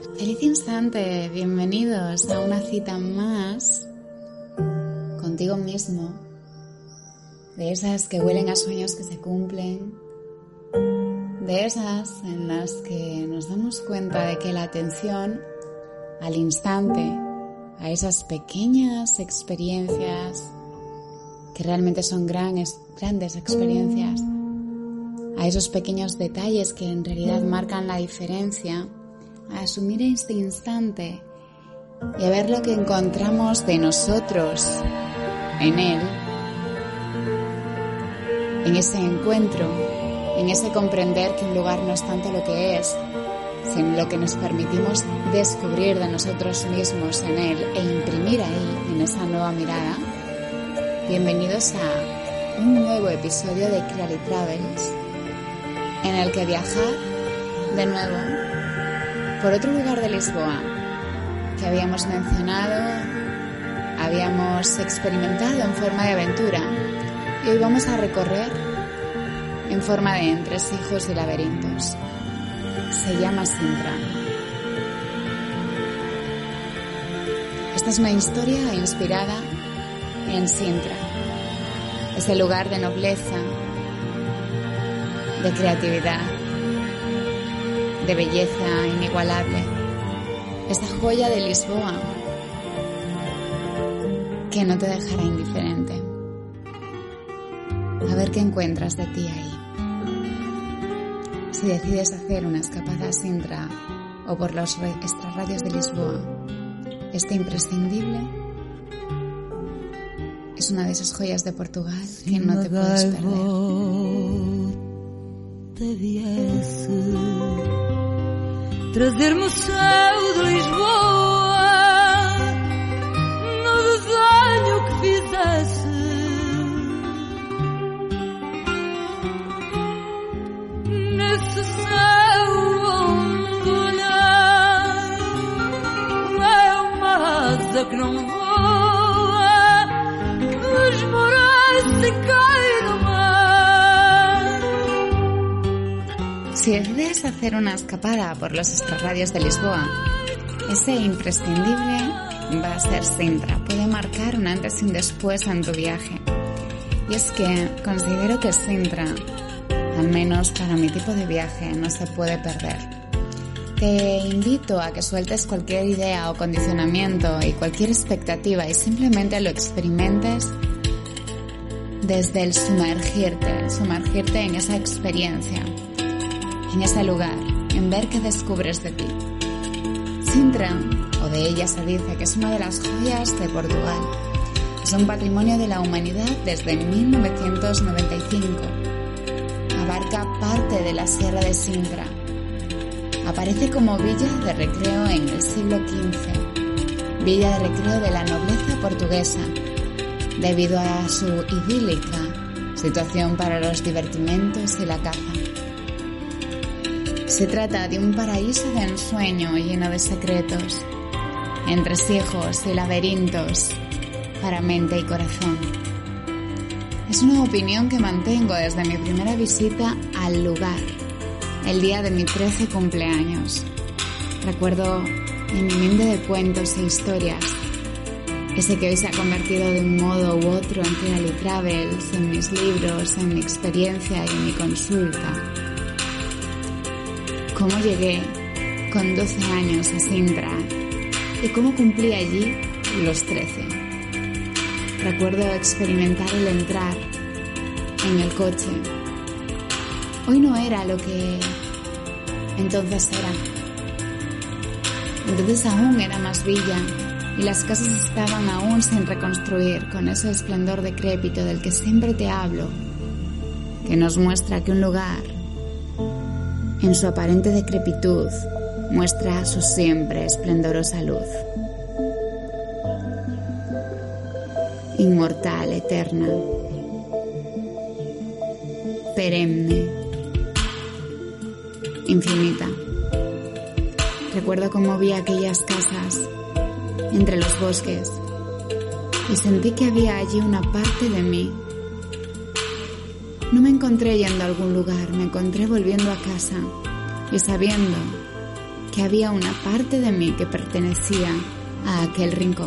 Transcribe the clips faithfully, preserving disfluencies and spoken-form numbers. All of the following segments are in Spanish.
Feliz instante, bienvenidos a una cita más contigo mismo, de esas que huelen a sueños que se cumplen, de esas en las que nos damos cuenta de que la atención al instante, a esas pequeñas experiencias que realmente son grandes, grandes experiencias, a esos pequeños detalles que en realidad marcan la diferencia, a asumir este instante y a ver lo que encontramos de nosotros en él, en ese encuentro, en ese comprender que un lugar no es tanto lo que es, sino lo que nos permitimos descubrir de nosotros mismos en él e imprimir ahí, en esa nueva mirada. Bienvenidos a un nuevo episodio de Clearly Travels, en el que viajar de nuevo por otro lugar de Lisboa que habíamos mencionado, habíamos experimentado en forma de aventura y hoy vamos a recorrer en forma de entresijos y laberintos. Se llama Sintra. Esta es una historia inspirada en Sintra, ese lugar de nobleza, de creatividad, de belleza inigualable, esa joya de Lisboa que no te dejará indiferente. A ver qué encuentras de ti ahí. Si decides hacer una escapada a Sintra o por los extrarradios de Lisboa, este imprescindible es una de esas joyas de Portugal que no te puedes perder. Trazer-me o céu de Lisboa no desenho que fizesse, nesse céu onde olhar é uma asa que não voa, que esmorece e cai no mar. Si decides hacer una escapada por los extrarradios de Lisboa, ese imprescindible va a ser Sintra. Puede marcar un antes y un después en tu viaje. Y es que considero que Sintra, al menos para mi tipo de viaje, no se puede perder. Te invito a que sueltes cualquier idea o condicionamiento y cualquier expectativa y simplemente lo experimentes desde el sumergirte, sumergirte en esa experiencia, en ese lugar, en ver qué descubres de ti. Sintra, o de ella se dice que es una de las joyas de Portugal. Es un patrimonio de la humanidad desde mil novecientos noventa y cinco. Abarca parte de la Sierra de Sintra. Aparece como villa de recreo en el siglo quince, villa de recreo de la nobleza portuguesa, debido a su idílica situación para los divertimentos y la caza. Se trata de un paraíso de ensueño lleno de secretos, entresijos y laberintos para mente y corazón. Es una opinión que mantengo desde mi primera visita al lugar, el día de mi trece cumpleaños. Recuerdo en mi mente de cuentos e historias, ese que hoy se ha convertido de un modo u otro en Clearly Travels, en mis libros, en mi experiencia y en mi consulta. Cómo llegué con doce años a Sintra y cómo cumplí allí los trece. Recuerdo experimentar el entrar en el coche. Hoy no era lo que entonces era. Entonces aún era más villa y las casas estaban aún sin reconstruir, con ese esplendor decrépito del que siempre te hablo, que nos muestra que un lugar, en su aparente decrepitud, muestra su siempre esplendorosa luz. Inmortal, eterna, perenne, infinita. Recuerdo cómo vi aquellas casas entre los bosques y sentí que había allí una parte de mí. No me encontré yendo a algún lugar, me encontré volviendo a casa y sabiendo que había una parte de mí que pertenecía a aquel rincón.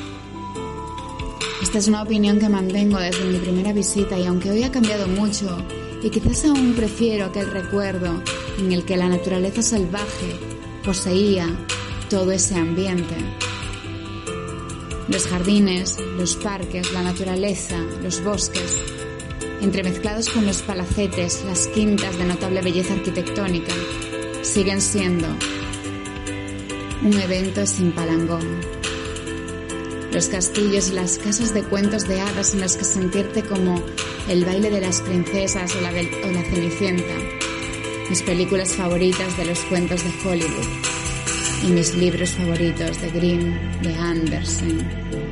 Esta es una opinión que mantengo desde mi primera visita y aunque hoy ha cambiado mucho y quizás aún prefiero aquel recuerdo en el que la naturaleza salvaje poseía todo ese ambiente. Los jardines, los parques, la naturaleza, los bosques, entremezclados con los palacetes, las quintas de notable belleza arquitectónica, siguen siendo un evento sin parangón. Los castillos y las casas de cuentos de hadas en los que sentirte como el baile de las princesas o la, de, o la Cenicienta, mis películas favoritas de los cuentos de Hollywood y mis libros favoritos de Grimm, de Andersen,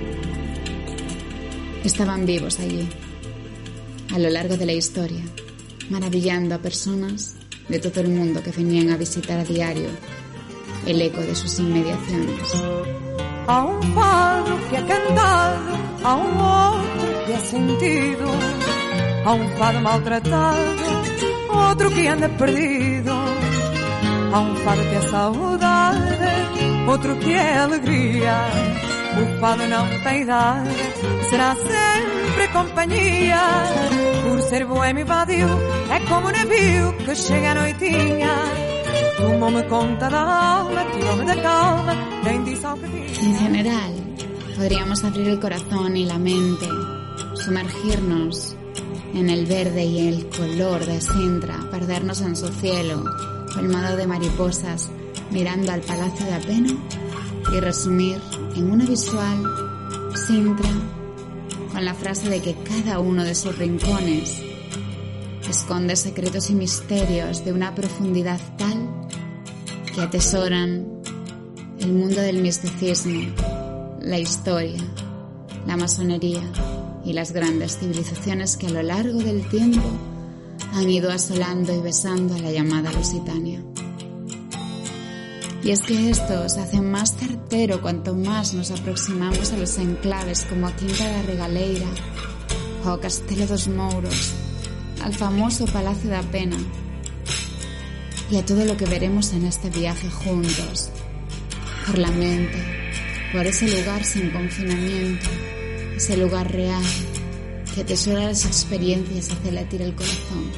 estaban vivos allí, a lo largo de la historia, maravillando a personas de todo el mundo que venían a visitar a diario el eco de sus inmediaciones. A un fado que ha cantado, a un otro que ha sentido, a un fado maltratado, otro que anda perdido, a un fado que é saudade, outro que é alegria. O fado não tem idade, será sempre companhia. Por ser boêmio e vadio, é como um navio que chega à noitinha. Tomou-me conta da alma, tirou-me da calma, nem disse ao que tinha. En general, podríamos abrir el corazón y la mente, sumergirnos en el verde y el color de Sintra, perdernos en su cielo, colmado de mariposas, mirando al Palacio de Apena y resumir en una visual Sintra con la frase de que cada uno de sus rincones esconde secretos y misterios de una profundidad tal que atesoran el mundo del misticismo, la historia, la masonería y las grandes civilizaciones que a lo largo del tiempo han ido asolando y besando a la llamada Lusitania. Y es que esto se hace más certero cuanto más nos aproximamos a los enclaves como a Quinta da Regaleira o a Castelo dos Mouros, al famoso Palacio da Pena y a todo lo que veremos en este viaje juntos, por la mente, por ese lugar sin confinamiento, ese lugar real que atesora las experiencias y hace latir el corazón.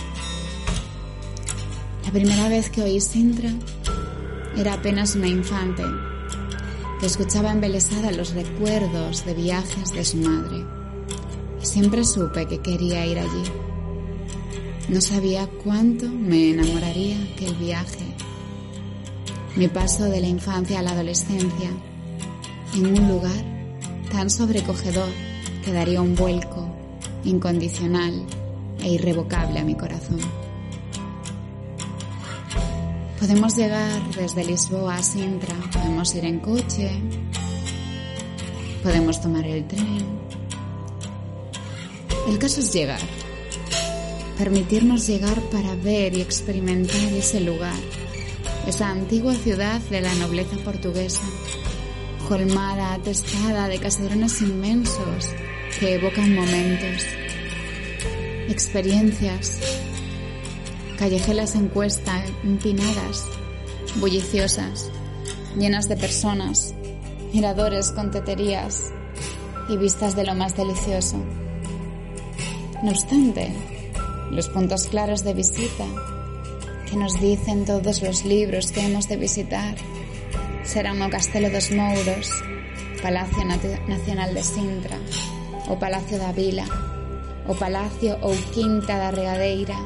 La primera vez que oí Sintra era apenas una infante que escuchaba embelesada los recuerdos de viajes de su madre y siempre supe que quería ir allí. No sabía cuánto me enamoraría aquel viaje, mi paso de la infancia a la adolescencia en un lugar tan sobrecogedor que daría un vuelco incondicional e irrevocable a mi corazón. Podemos llegar desde Lisboa a Sintra, podemos ir en coche, podemos tomar el tren. El caso es llegar, permitirnos llegar para ver y experimentar ese lugar, esa antigua ciudad de la nobleza portuguesa, colmada, atestada de caserones inmensos que evocan momentos, experiencias, callejuelas en cuesta, empinadas, bulliciosas, llenas de personas, miradores con teterías y vistas de lo más delicioso. No obstante, los puntos claros de visita que nos dicen todos los libros que hemos de visitar serán o Castelo dos Mouros, Palacio Nacional de Sintra, o Palacio da Vila, o Palacio ou Quinta da Regaleira,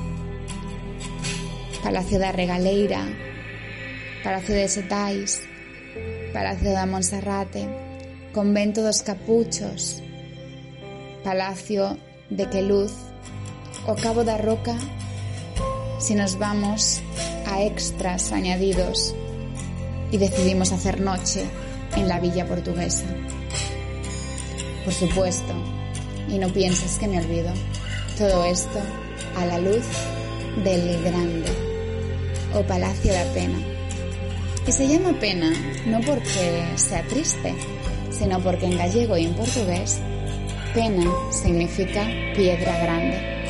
Palacio da Regaleira, Palacio de Setais, Palacio da Monserrate, Convento dos Capuchos, Palacio de Queluz o Cabo da Roca, si nos vamos a extras añadidos y decidimos hacer noche en la villa portuguesa. Por supuesto, y no pienses que me olvido, todo esto a la luz del Grande, o Palacio da Pena. Y se llama pena no porque sea triste, sino porque en gallego y en portugués pena significa piedra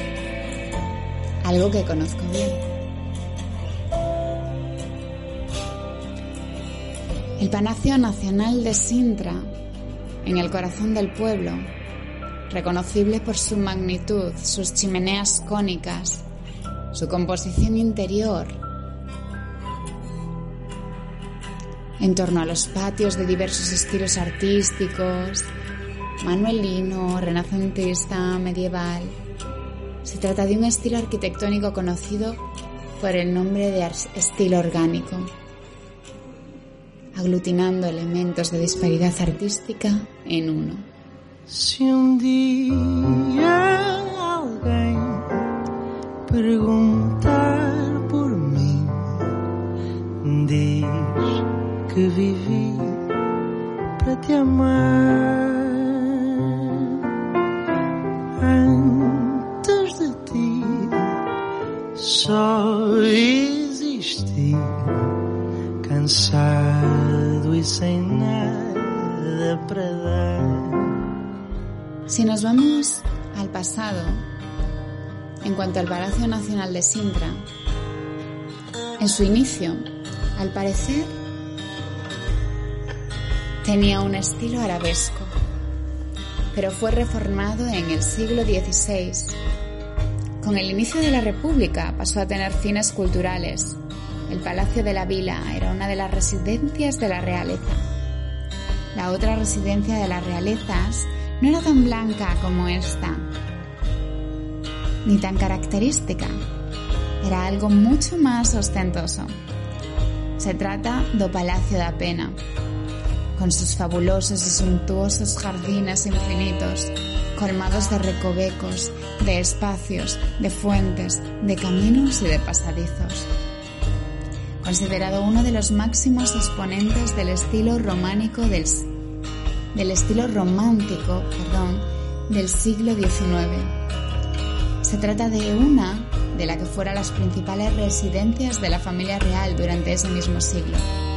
grande, algo que conozco bien. El Palacio Nacional de Sintra, en el corazón del pueblo, reconocible por su magnitud, sus chimeneas cónicas, su composición interior, en torno a los patios de diversos estilos artísticos, manuelino, renacentista, medieval. Se trata de un estilo arquitectónico conocido por el nombre de estilo orgánico, aglutinando elementos de disparidad artística en uno. Si un día alguém perguntar por mim, diz que vivi para te amar. Antes de ti só existi, cansado e sem nada para dar. Si nos vamos al pasado, en cuanto al Palacio Nacional de Sintra, en su inicio, al parecer, tenía un estilo arabesco, pero fue reformado en el siglo dieciséis. Con el inicio de la República pasó a tener fines culturales. El Palacio de la Vila era una de las residencias de la realeza. La otra residencia de las realezas no era tan blanca como esta, ni tan característica. Era algo mucho más ostentoso. Se trata do Palacio da Pena, con sus fabulosos y suntuosos jardines infinitos, colmados de recovecos, de espacios, de fuentes, de caminos y de pasadizos. Considerado uno de los máximos exponentes del estilo románico del, del estilo romántico, perdón, del siglo diecinueve. Se trata de una de la que fuera las principales residencias de la familia real durante ese mismo siglo.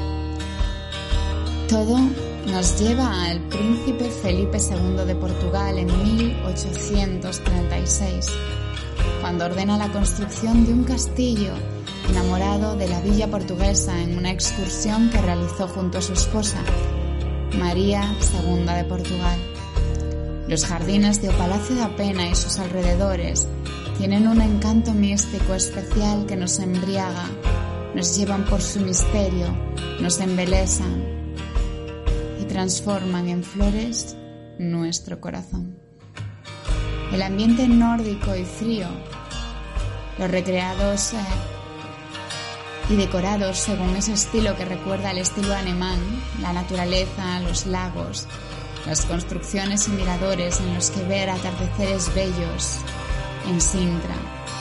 Todo nos lleva al príncipe Felipe segundo de Portugal en mil ochocientos treinta y seis, cuando ordena la construcción de un castillo enamorado de la villa portuguesa en una excursión que realizó junto a su esposa, María segunda de Portugal. Los jardines de O Palacio da Pena y sus alrededores tienen un encanto místico especial que nos embriaga, nos llevan por su misterio, nos embelesan y transforman en flores nuestro corazón. El ambiente nórdico y frío, los recreados eh, y decorados según ese estilo que recuerda al estilo alemán, la naturaleza, los lagos, las construcciones y miradores en los que ver atardeceres bellos en Sintra,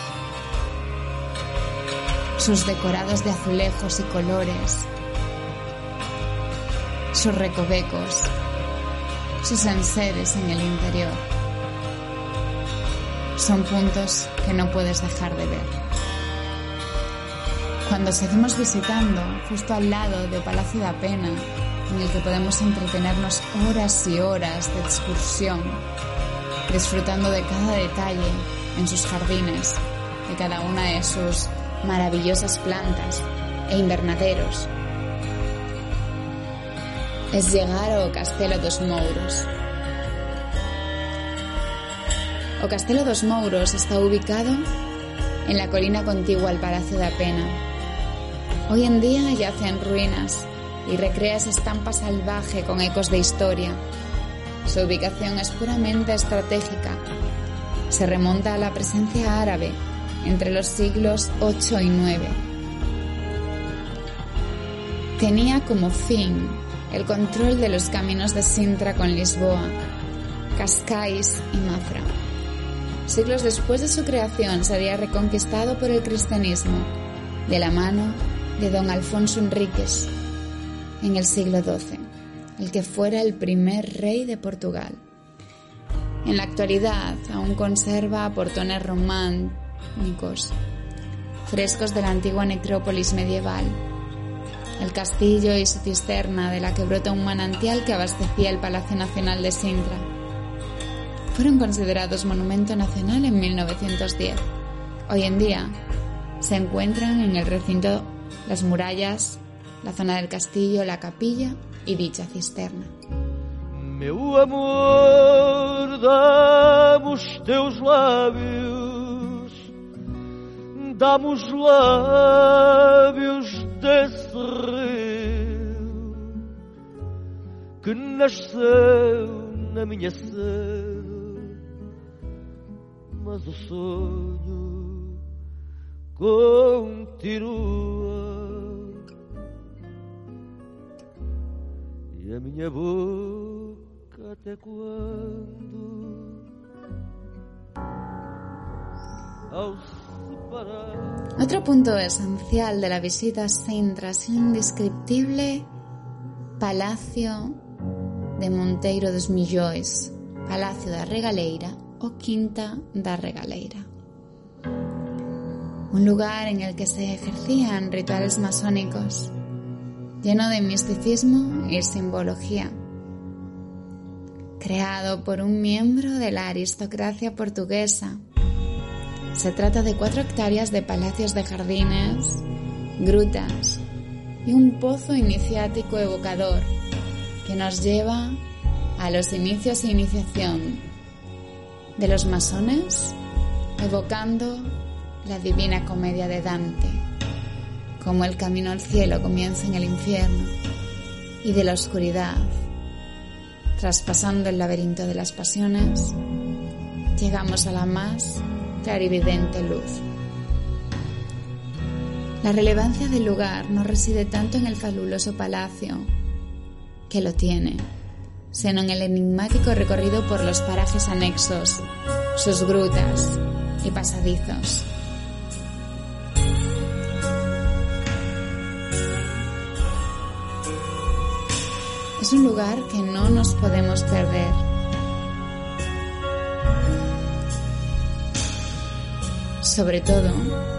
sus decorados de azulejos y colores, sus recovecos, sus enseres en el interior, son puntos que no puedes dejar de ver. Cuando seguimos visitando, justo al lado de Palacio da Pena, en el que podemos entretenernos horas y horas de excursión, disfrutando de cada detalle en sus jardines, de cada una de sus maravillosas plantas e invernaderos, es llegar ao Castelo dos Mouros. O Castelo dos Mouros está ubicado en la colina contigua al Palacio da Pena. Hoy en día yace en ruinas y recrea esa estampa salvaje con ecos de historia. Su ubicación es puramente estratégica. Se remonta a la presencia árabe entre los siglos ocho y nueve. Tenía como fin el control de los caminos de Sintra con Lisboa, Cascais y Mafra. Siglos después de su creación sería reconquistado por el cristianismo de la mano de don Alfonso Enríquez en el siglo doce, el que fuera el primer rey de Portugal. En la actualidad aún conserva portones románicos, frescos de la antigua necrópolis medieval, el castillo y su cisterna de la que brota un manantial que abastecía el Palacio Nacional de Sintra. Fueron considerados monumento nacional en mil novecientos diez. Hoy en día se encuentran en el recinto las murallas la zona del castillo, la capilla y dicha cisterna. Meu amor, dá-me os teus lábios, dá-me os lábios desse rio que nasceu na minha sede, mas o sonho continua e a minha boca até quando ao separar. Otro punto esencial de la visita a Sintra es el indescriptible Palacio de Monteiro dos Millóis, Palacio da Regaleira o Quinta da Regaleira. Un lugar en el que se ejercían rituales masónicos, lleno de misticismo y simbología. Creado por un miembro de la aristocracia portuguesa, se trata de cuatro hectáreas de palacios de jardines, grutas y un pozo iniciático evocador que nos lleva a los inicios e iniciación de los masones, evocando la Divina Comedia de Dante, como el camino al cielo comienza en el infierno y de la oscuridad, traspasando el laberinto de las pasiones, llegamos a la más clarividente luz. La relevancia del lugar no reside tanto en el fabuloso palacio, que lo tiene, sino en el enigmático recorrido por los parajes anexos, sus grutas y pasadizos. Es un lugar que no nos podemos perder. Sobre todo,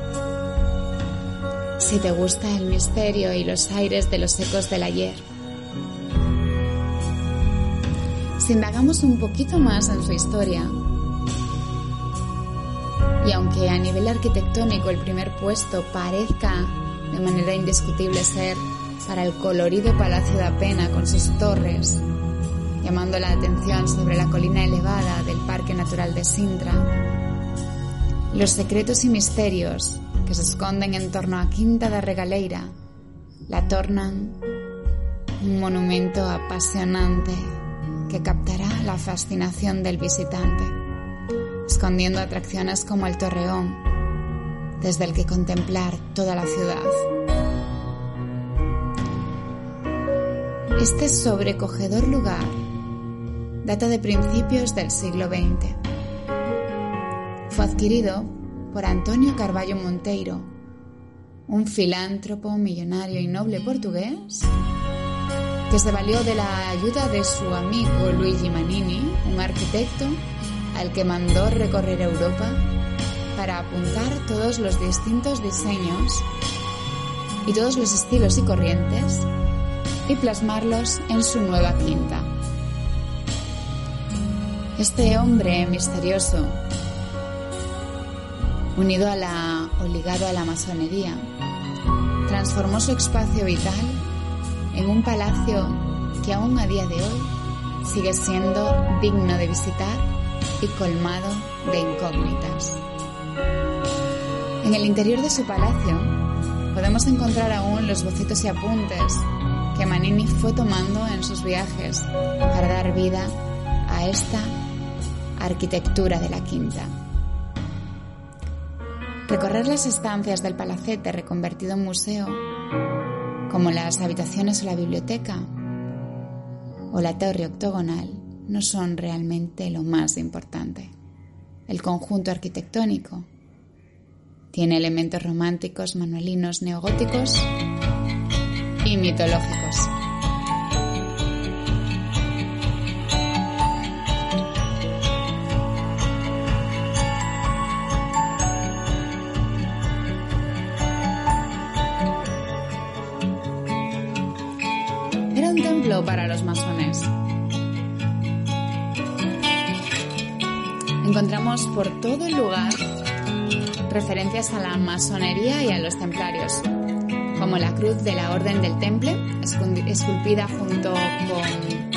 si te gusta el misterio y los aires de los ecos del ayer. Si indagamos un poquito más en su historia, y aunque a nivel arquitectónico el primer puesto parezca de manera indiscutible ser para el colorido Palacio da Pena con sus torres, llamando la atención sobre la colina elevada del Parque Natural de Sintra, los secretos y misterios que se esconden en torno a Quinta da Regaleira la tornan un monumento apasionante que captará la fascinación del visitante, escondiendo atracciones como el Torreón, desde el que contemplar toda la ciudad. Este sobrecogedor lugar data de principios del siglo veinte. Fue adquirido por Antonio Carvalho Monteiro, un filántropo, millonario y noble portugués que se valió de la ayuda de su amigo Luigi Manini, un arquitecto al que mandó recorrer Europa para apuntar todos los distintos diseños y todos los estilos y corrientes y plasmarlos en su nueva quinta. Este hombre misterioso, unido a la, o ligado a la masonería, transformó su espacio vital en un palacio que aún a día de hoy sigue siendo digno de visitar y colmado de incógnitas. En el interior de su palacio podemos encontrar aún los bocetos y apuntes que Manini fue tomando en sus viajes para dar vida a esta arquitectura de la quinta. Recorrer las estancias del palacete reconvertido en museo, como las habitaciones o la biblioteca, o la torre octogonal, no son realmente lo más importante. El conjunto arquitectónico tiene elementos románticos, manuelinos, neogóticos y mitológicos. Era un templo para los masones. Encontramos por todo el lugar referencias a la masonería y a los templarios, como como la cruz de la Orden del Temple, esculpida junto con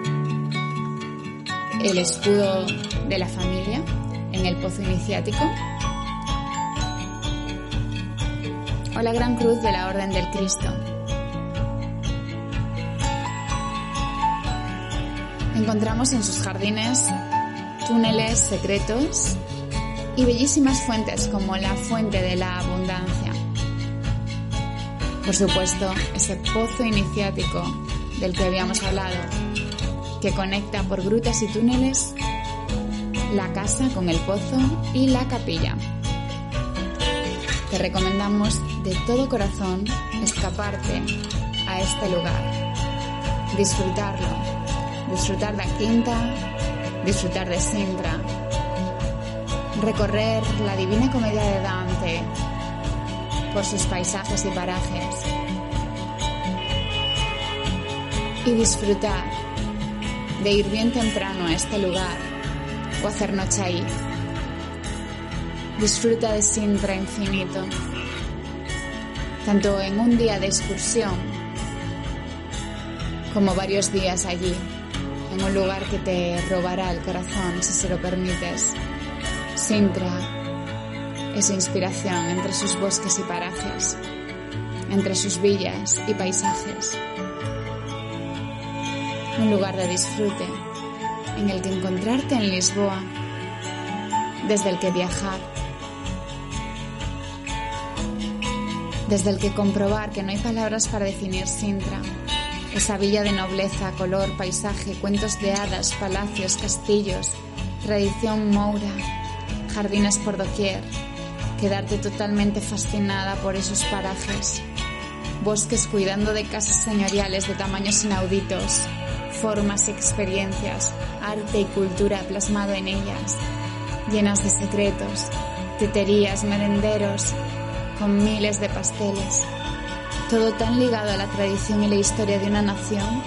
el escudo de la familia en el pozo iniciático, o la gran cruz de la Orden del Cristo. Encontramos en sus jardines túneles secretos y bellísimas fuentes como la fuente de la abundancia. Por supuesto, ese pozo iniciático del que habíamos hablado, que conecta por grutas y túneles la casa con el pozo y la capilla. Te recomendamos de todo corazón escaparte a este lugar, disfrutarlo, disfrutar de Quinta, disfrutar de Sintra, recorrer la Divina Comedia de Dante por sus paisajes y parajes y disfrutar de ir bien temprano a este lugar o hacer noche ahí. Disfruta de Sintra infinito, tanto en un día de excursión como varios días allí, en un lugar que te robará el corazón si se lo permites. Sintra es inspiración entre sus bosques y parajes, entre sus villas y paisajes. Un lugar de disfrute en el que encontrarte en Lisboa, desde el que viajar, desde el que comprobar que no hay palabras para definir Sintra, esa villa de nobleza, color, paisaje, cuentos de hadas, palacios, castillos, tradición moura, jardines por doquier, quedarte totalmente fascinada por esos parajes, bosques cuidando de casas señoriales de tamaños inauditos, formas y experiencias, arte y cultura plasmado en ellas, llenas de secretos, teterías, merenderos, con miles de pasteles, todo tan ligado a la tradición y la historia de una nación.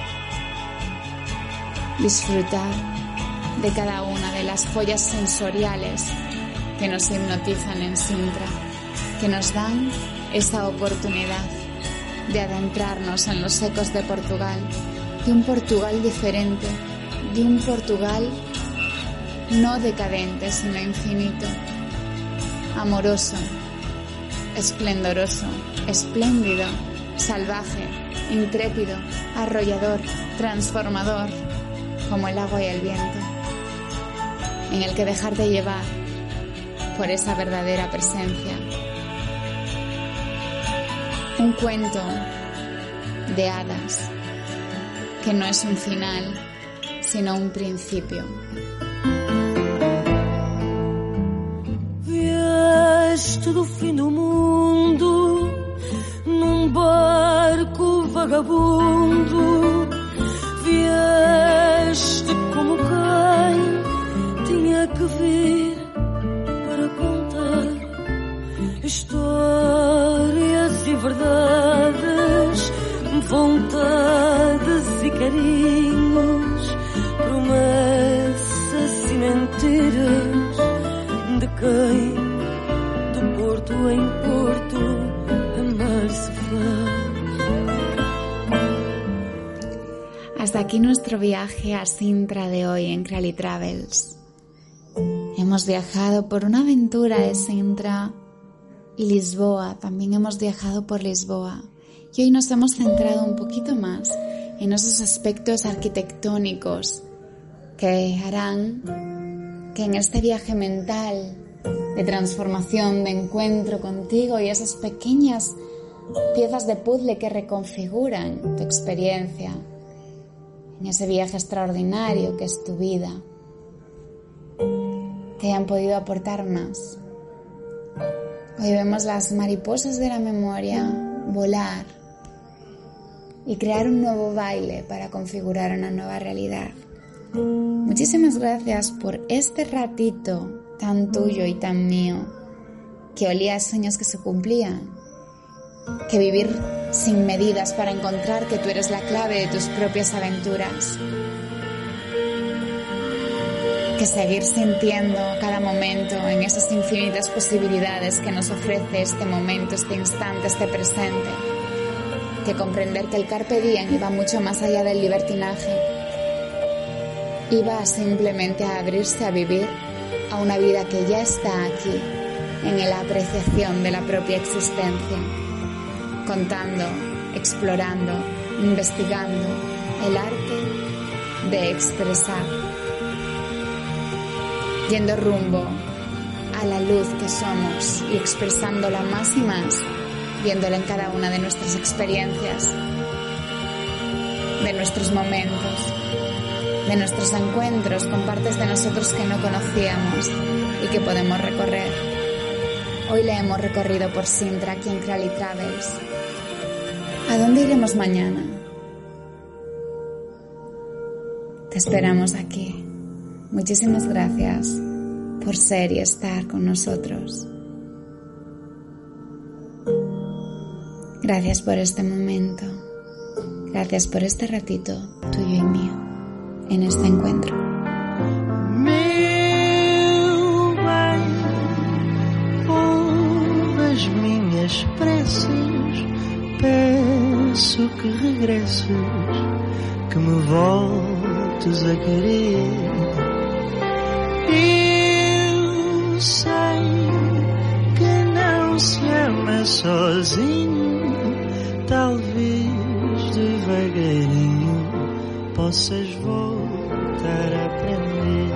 Disfrutar de cada una de las joyas sensoriales que nos hipnotizan en Sintra, que nos dan esa oportunidad de adentrarnos en los ecos de Portugal, de un Portugal diferente, de un Portugal no decadente, sino infinito, amoroso, esplendoroso, espléndido, salvaje, intrépido, arrollador, transformador, como el agua y el viento, en el que dejarte llevar por esa verdadera presencia. Un cuento de hadas que no es un final, sino un principio. Vieste do fim do mundo num barco vagabundo, vieste como quem tinha que vir para contar histórias e verdades, vontades e carinhos, promessas e mentiras de quem de Porto em Porto amar-se faz. Hasta aquí nuestro viaje a Sintra de hoy en Crowley Travels. Hemos viajado por una aventura de Sintra y Lisboa, también hemos viajado por Lisboa. Y hoy nos hemos centrado un poquito más en esos aspectos arquitectónicos que harán que en este viaje mental de transformación, de encuentro contigo y esas pequeñas piezas de puzzle que reconfiguran tu experiencia, en ese viaje extraordinario que es tu vida, te hayan podido aportar más. Hoy vemos las mariposas de la memoria volar y crear un nuevo baile para configurar una nueva realidad. Muchísimas gracias por este ratito tan tuyo y tan mío, que olía a sueños que se cumplían, que vivir sin medidas para encontrar que tú eres la clave de tus propias aventuras, que seguir sintiendo cada momento en esas infinitas posibilidades que nos ofrece este momento, este instante, este presente. Que comprender que el carpe diem iba mucho más allá del libertinaje. Iba simplemente a abrirse a vivir a una vida que ya está aquí, en la apreciación de la propia existencia, contando, explorando, investigando el arte de expresar, yendo rumbo a la luz que somos y expresándola más y más, viéndola en cada una de nuestras experiencias, de nuestros momentos, de nuestros encuentros con partes de nosotros que no conocíamos y que podemos recorrer. Hoy le hemos recorrido por Sintra aquí en Crowley Travels. ¿A dónde iremos mañana? Te esperamos aquí. Muchísimas gracias por ser y estar con nosotros. Gracias por este momento. Gracias por este ratito tuyo y mío en este encuentro. Meu bem, ouve as minhas preces, peço que regresses, que me voltes a querer. Eu sei que não se ama sozinho, talvez devagarinho possas voltar a aprender.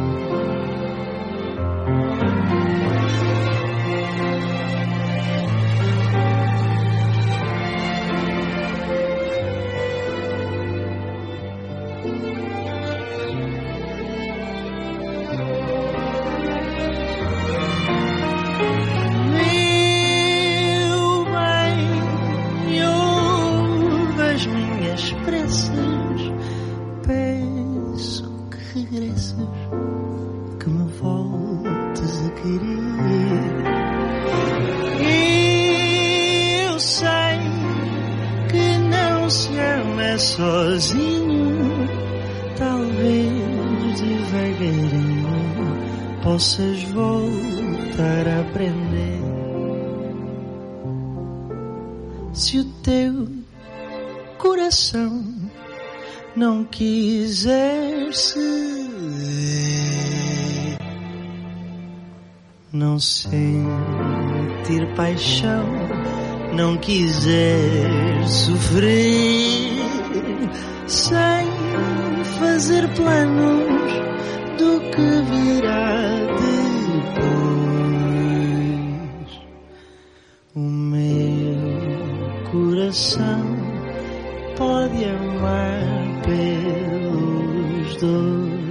Meu bem, ouve as minhas preces, peço que regresses, que me voltes a querer. Eu sei que não se ama sozinho, talvez devagarinho possas voltar a aprender. Se o teu coração não quiser ceder, não sentir paixão, não quiser sofrer, sem fazer planos do que virá depois, o meu coração pode amar pelos dois.